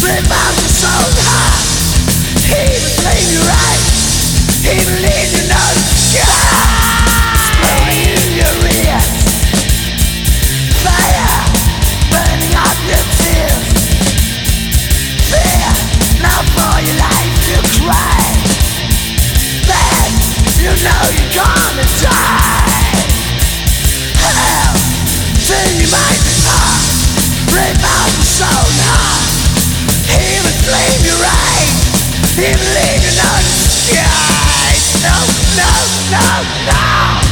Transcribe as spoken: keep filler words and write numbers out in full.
rip out your soul heart. He will leave you right. He will leave you no sky. Blowing in your ears. Fire burning up your tears. Fear, now for your life you cry. Bad, you know you're gonna die. Hell, till you might be part. Rip out the soul heart. He will flame you right. He will leave you no sky. No, no, no, no.